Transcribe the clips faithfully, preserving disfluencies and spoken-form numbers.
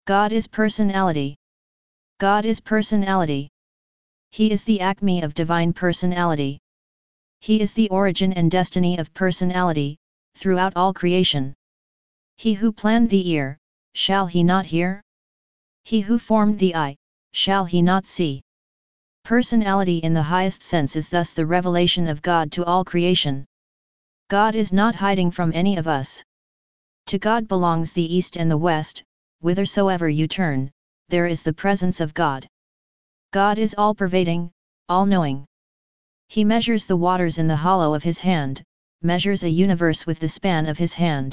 God is personality. God is personality. He is the acme of divine personality. He is the origin and destiny of personality, throughout all creation. He who planned the ear, shall he not hear? He who formed the eye, shall he not see? Personality in the highest sense is thus the revelation of God to all creation. God is not hiding from any of us. To God belongs the east and the west, whithersoever you turn, there is the presence of God. God is all-pervading, all-knowing. He measures the waters in the hollow of his hand, measures a universe with the span of his hand.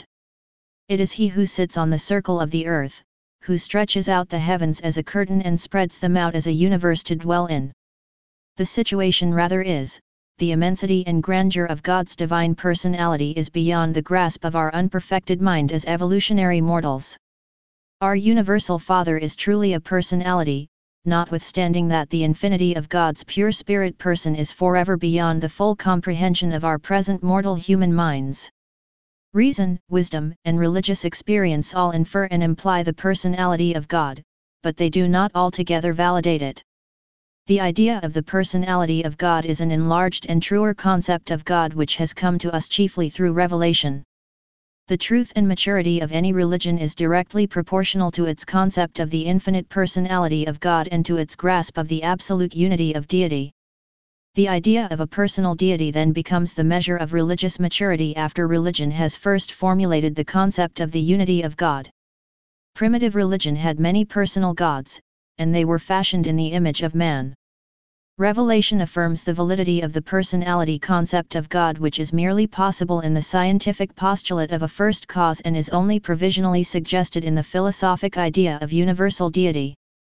It is he who sits on the circle of the earth, who stretches out the heavens as a curtain and spreads them out as a universe to dwell in. The situation rather is, the immensity and grandeur of God's divine personality is beyond the grasp of our unperfected mind as evolutionary mortals. Our universal Father is truly a personality, notwithstanding that the infinity of God's pure spirit person is forever beyond the full comprehension of our present mortal human minds. Reason, wisdom, and religious experience all infer and imply the personality of God, but they do not altogether validate it. The idea of the personality of God is an enlarged and truer concept of God which has come to us chiefly through revelation. The truth and maturity of any religion is directly proportional to its concept of the infinite personality of God and to its grasp of the absolute unity of deity. The idea of a personal deity then becomes the measure of religious maturity after religion has first formulated the concept of the unity of God. Primitive religion had many personal gods, and they were fashioned in the image of man. Revelation affirms the validity of the personality concept of God, which is merely possible in the scientific postulate of a first cause and is only provisionally suggested in the philosophic idea of universal deity.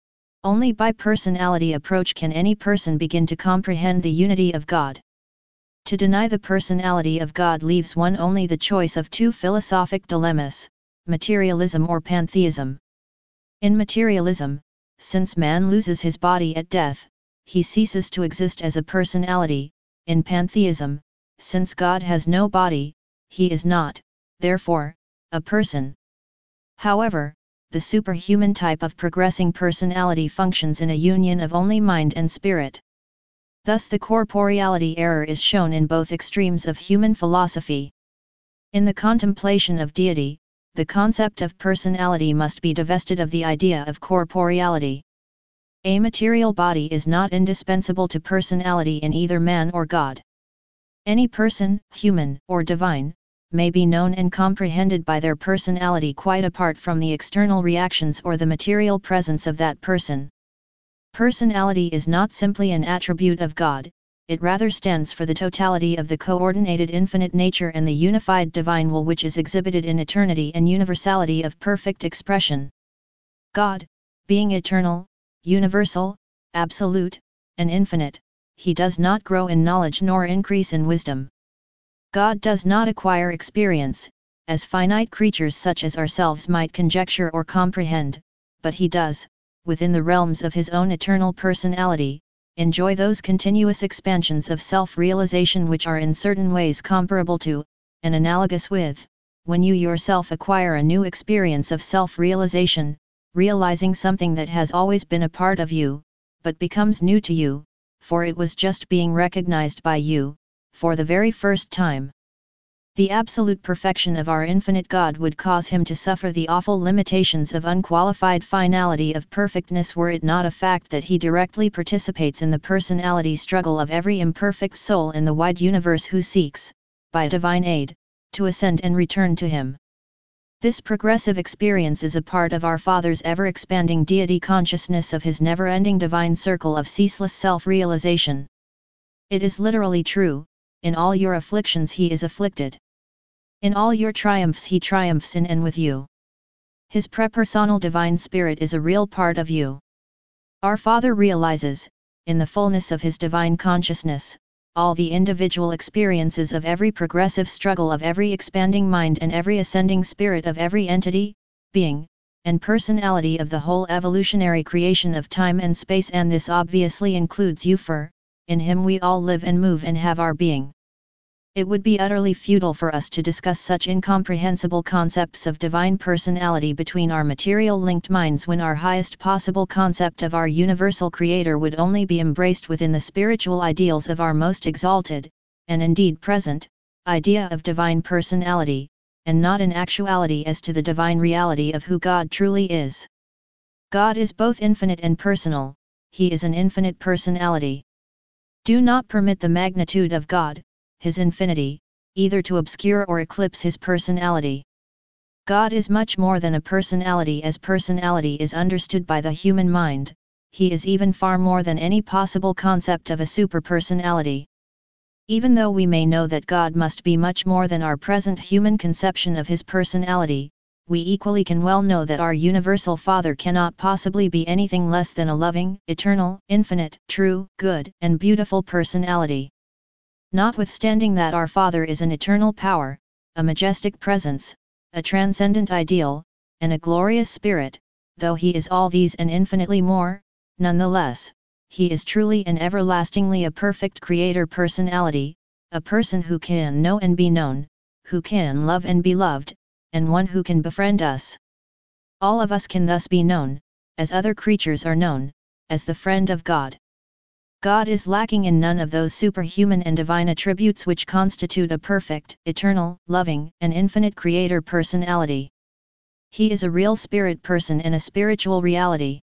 Only by personality approach can any person begin to comprehend the unity of God. To deny the personality of God leaves one only the choice of two philosophic dilemmas, materialism or pantheism. In materialism, since man loses his body at death, he ceases to exist as a personality. In pantheism, since God has no body, he is not, therefore, a person. However, the superhuman type of progressing personality functions in a union of only mind and spirit. Thus the corporeality error is shown in both extremes of human philosophy. In the contemplation of deity, the concept of personality must be divested of the idea of corporeality. A material body is not indispensable to personality in either man or God. Any person, human or divine, may be known and comprehended by their personality quite apart from the external reactions or the material presence of that person. Personality is not simply an attribute of God, it rather stands for the totality of the coordinated infinite nature and the unified divine will which is exhibited in eternity and universality of perfect expression. God, being eternal, universal, absolute, and infinite, he does not grow in knowledge nor increase in wisdom. God does not acquire experience, as finite creatures such as ourselves might conjecture or comprehend, but he does, within the realms of his own eternal personality, enjoy those continuous expansions of self-realization which are in certain ways comparable to, and analogous with, when you yourself acquire a new experience of self-realization, realizing something that has always been a part of you, but becomes new to you, for it was just being recognized by you, for the very first time. The absolute perfection of our infinite God would cause him to suffer the awful limitations of unqualified finality of perfectness were it not a fact that he directly participates in the personality struggle of every imperfect soul in the wide universe who seeks, by divine aid, to ascend and return to him. This progressive experience is a part of our Father's ever-expanding deity consciousness of his never-ending divine circle of ceaseless self-realization. It is literally true, in all your afflictions he is afflicted. In all your triumphs he triumphs in and with you. His prepersonal divine spirit is a real part of you. Our Father realizes, in the fullness of his divine consciousness, all the individual experiences of every progressive struggle of every expanding mind and every ascending spirit of every entity, being, and personality of the whole evolutionary creation of time and space, and this obviously includes you, for in him we all live and move and have our being. It would be utterly futile for us to discuss such incomprehensible concepts of divine personality between our material-linked minds when our highest possible concept of our universal Creator would only be embraced within the spiritual ideals of our most exalted, and indeed present, idea of divine personality, and not in actuality as to the divine reality of who God truly is. God is both infinite and personal, He is an infinite personality. Do not permit the magnitude of God, His infinity, either to obscure or eclipse His personality. God is much more than a personality as personality is understood by the human mind, He is even far more than any possible concept of a superpersonality. Even though we may know that God must be much more than our present human conception of His personality, we equally can well know that our universal Father cannot possibly be anything less than a loving, eternal, infinite, true, good, and beautiful personality. Notwithstanding that our Father is an eternal power, a majestic presence, a transcendent ideal, and a glorious spirit, though He is all these and infinitely more, nonetheless, He is truly and everlastingly a perfect Creator personality, a person who can know and be known, who can love and be loved, and one who can befriend us. All of us can thus be known, as other creatures are known, as the friend of God. God is lacking in none of those superhuman and divine attributes which constitute a perfect, eternal, loving, and infinite Creator personality. He is a real spirit person and a spiritual reality.